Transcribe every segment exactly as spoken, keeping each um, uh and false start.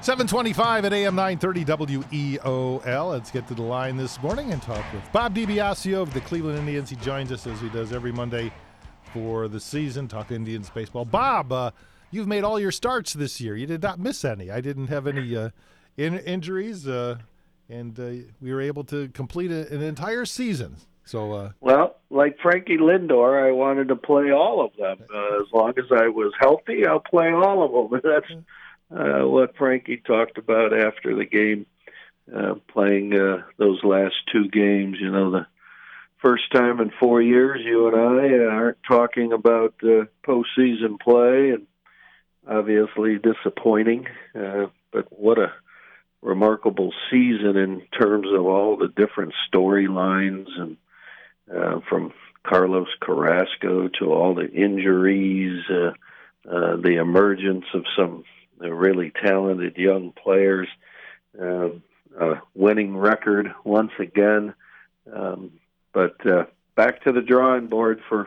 seven twenty-five at A M nine thirty W E O L. Let's get to the line this morning and talk with Bob DiBiasio of the Cleveland Indians. He joins us as he does every Monday for the season, talk Indians baseball. Bob, uh, you've made all your starts this year. You did not miss any. I didn't have any uh, in- injuries, uh, and uh, we were able to complete a, an entire season. So, uh, Well, like Frankie Lindor, I wanted to play all of them. Uh, as long as I was healthy, I'll play all of them. That's uh, what Frankie talked about after the game, uh, playing uh, those last two games. You know, the first time in four years you and I aren't talking about uh, postseason play, and obviously disappointing. Uh, but what a remarkable season in terms of all the different storylines, and uh, from Carlos Carrasco to all the injuries, uh, uh, the emergence of some really talented young players, uh, a winning record once again. Um, but uh, back to the drawing board for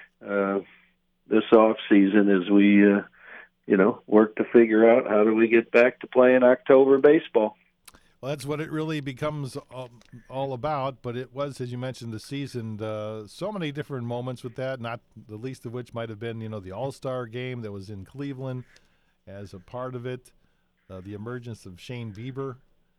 uh, this off season as we, uh, you know, work to figure out how do we get back to playing October baseball. Well, that's what it really becomes all, all about. But it was, as you mentioned, the season, uh, so many different moments with that, not the least of which might have been, you know, the All-Star game that was in Cleveland as a part of it, uh, the emergence of Shane Bieber.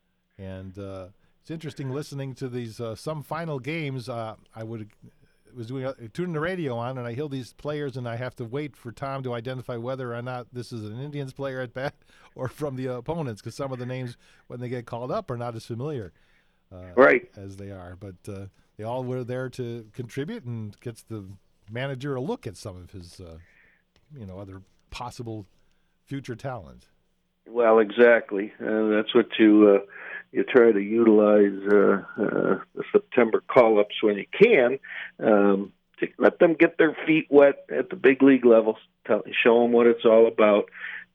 And uh, it's interesting listening to these, uh, some final games. Uh, I would was doing uh, tuning the radio on, and I hear these players, and I have to wait for Tom to identify whether or not this is an Indians player at bat or from the opponents, because some of the names, when they get called up, are not as familiar uh, right. as they are. But uh, they all were there to contribute, and gets the manager a look at some of his, uh, you know, other possible future talent. Well, exactly. Uh, that's what you uh, you try to utilize uh, uh, the September call-ups when you can, um, to let them get their feet wet at the big league level, tell, show them what it's all about,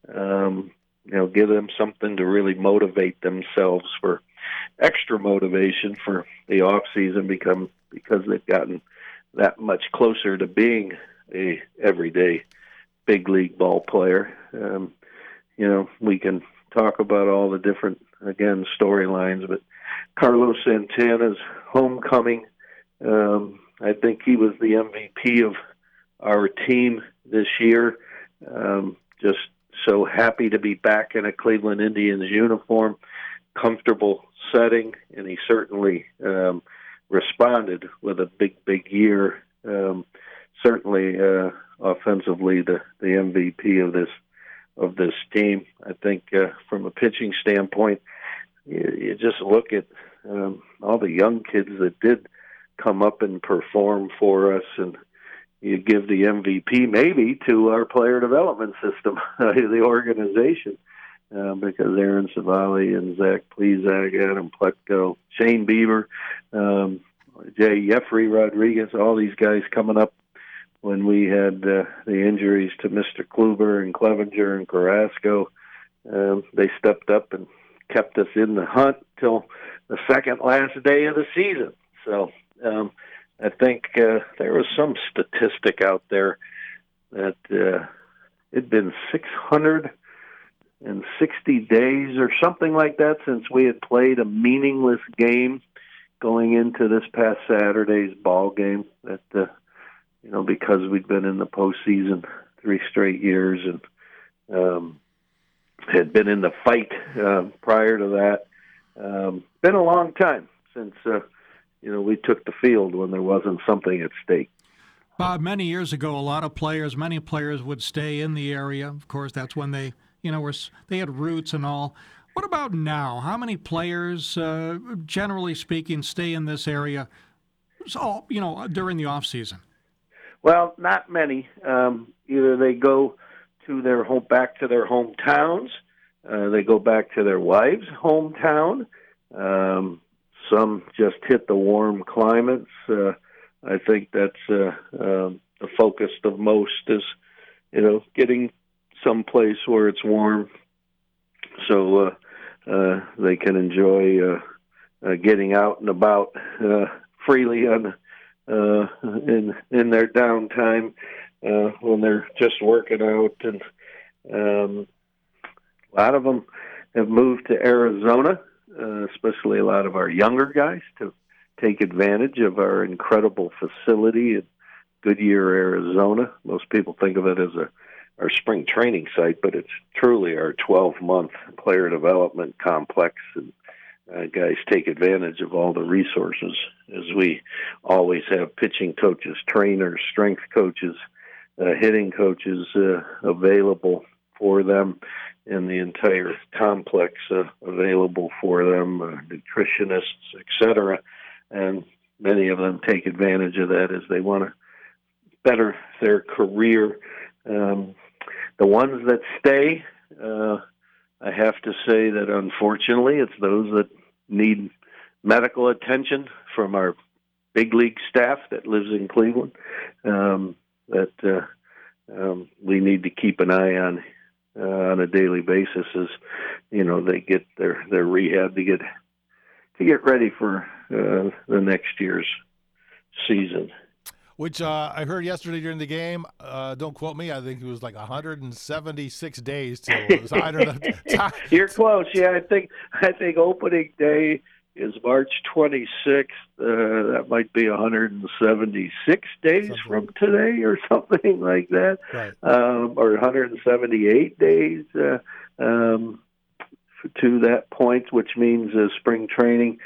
um, you know, give them something to really motivate themselves for extra motivation for the off season, become because they've gotten that much closer to being a everyday big league ball player. Um, You know, we can talk about all the different, again, storylines, but Carlos Santana's homecoming, um, I think he was the M V P of our team this year. Um, just so happy to be back in a Cleveland Indians uniform, comfortable setting, and he certainly um, responded with a big, big year. Um, certainly, uh, offensively, the, the M V P of this of this team. I think uh, from a pitching standpoint, you, you just look at um, all the young kids that did come up and perform for us, and you give the M V P maybe to our player development system, the organization, uh, because Aaron Savali and Zach Plesac, Adam Pletko, Shane Bieber, um, Jay Jeffrey Rodriguez, all these guys coming up when we had uh, the injuries to Mister Kluber and Clevenger and Carrasco. Um, they stepped up and kept us in the hunt till the second last day of the season. So um, I think uh, there was some statistic out there that uh, it'd been six hundred sixty days or something like that since we had played a meaningless game going into this past Saturday's ball game. That uh, you know, because we'd been in the postseason three straight years and um, had been in the fight uh, prior to that. Um, been a long time since, uh, you know, we took the field when there wasn't something at stake. Bob, many years ago, a lot of players, many players would stay in the area. Of course, that's when they, you know, were they had roots and all. What about now? How many players, uh, generally speaking, stay in this area, so, you know, during the off season? Well, not many. Um, either they go to their home, back to their hometowns, uh, they go back to their wives' hometown. Um, some just hit the warm climates. Uh, I think that's uh, um, the focus of most is, you know, getting someplace where it's warm, so uh, uh, they can enjoy uh, uh, getting out and about uh, freely on. Uh, in in their downtime uh, when they're just working out, and um, a lot of them have moved to Arizona, uh, especially a lot of our younger guys, to take advantage of our incredible facility in Goodyear, Arizona. Most people think of it as a our spring training site, but it's truly our twelve-month player development complex, and uh, guys take advantage of all the resources, as we always have pitching coaches, trainers, strength coaches, uh, hitting coaches uh, available for them, and the entire complex uh, available for them, uh, nutritionists, et cetera. And many of them take advantage of that as they want to better their career. Um, the ones that stay, uh, I have to say that unfortunately it's those that need medical attention from our big league staff that lives in Cleveland, um, that uh, um, we need to keep an eye on uh, on a daily basis as, you know, they get their, their rehab to get to get ready for uh, the next year's season. Which uh, I heard yesterday during the game. Uh, don't quote me. I think it was like one hundred seventy-six days till it was. I don't know. You're close. Yeah, I think I think opening day is March twenty-sixth. Uh, that might be one hundred seventy-six days something. From today, or something like that, right. um, or one hundred seventy-eight days uh, um, to that point, which means uh, spring training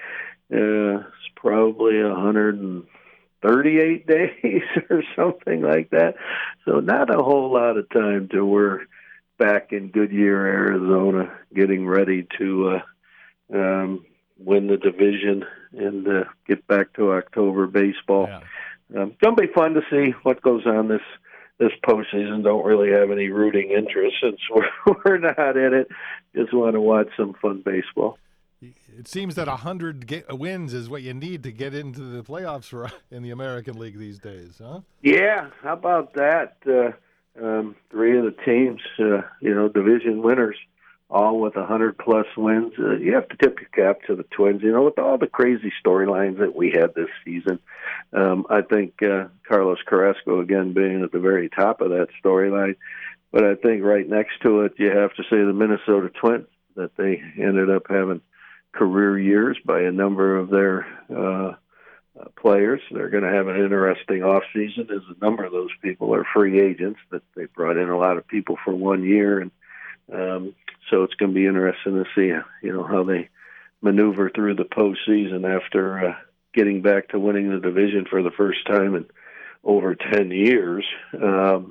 uh, is probably one hundred thirty-eight days or something like that. So not a whole lot of time till we're back in Goodyear, Arizona, getting ready to uh, um, win the division and uh, get back to October baseball. Yeah. Um, it's going to be fun to see what goes on this this postseason. Don't really have any rooting interest since we're, we're not in it. Just want to watch some fun baseball. It seems that one hundred ga- wins is what you need to get into the playoffs for in the American League these days, huh? Yeah, how about that? Uh, um, three of the teams, uh, you know, division winners, all with one hundred plus wins. Uh, you have to tip your cap to the Twins. You know, with all the crazy storylines that we had this season, um, I think uh, Carlos Carrasco, again, being at the very top of that storyline. But I think right next to it, you have to say the Minnesota Twins, that they ended up having career years by a number of their uh, uh, players. They're going to have an interesting offseason, as a number of those people are free agents, that they brought in a lot of people for one year. And um, so it's going to be interesting to see, you know, how they maneuver through the postseason after uh, getting back to winning the division for the first time in over ten years. Um,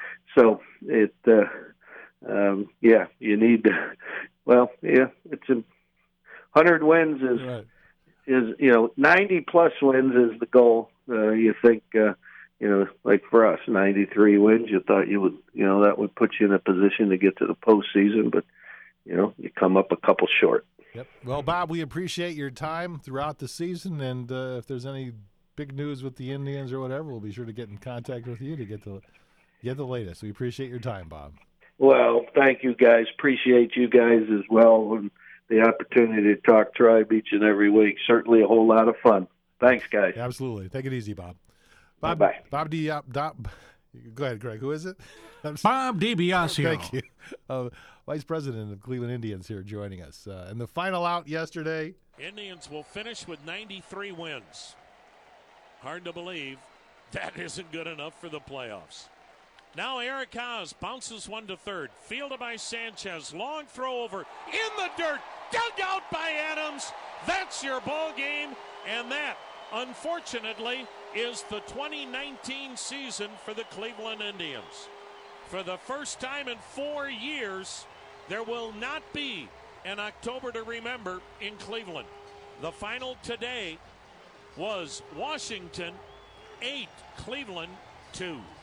so it, uh, um, yeah, you need to, well, yeah, it's a, one hundred wins is, right. is you know, ninety plus wins is the goal. Uh, you think, uh, you know, like for us, ninety-three wins, you thought you would, you know, that would put you in a position to get to the postseason, but, you know, you come up a couple short. Yep. Well, Bob, we appreciate your time throughout the season, and uh, if there's any big news with the Indians or whatever, we'll be sure to get in contact with you to get the, get the latest. We appreciate your time, Bob. Well, thank you, guys. Appreciate you guys as well. And the opportunity to talk Tribe each and every week. Certainly a whole lot of fun. Thanks, guys. Absolutely. Take it easy, Bob. Bob, Bye-bye. Bob D. Uh, Bob, go ahead, Greg. Who is it? Bob DiBiasio. Thank you. Uh, Vice President of Cleveland Indians here joining us. Uh, and the final out yesterday. Indians will finish with ninety-three wins. Hard to believe that isn't good enough for the playoffs. Now Eric Haas bounces one to third. Fielded by Sanchez. Long throw over in the dirt. Dug out by Adams. That's your ball game. And that, unfortunately, is the twenty nineteen season for the Cleveland Indians. For the first time in four years, there will not be an October to remember in Cleveland. The final today was Washington eight, Cleveland two.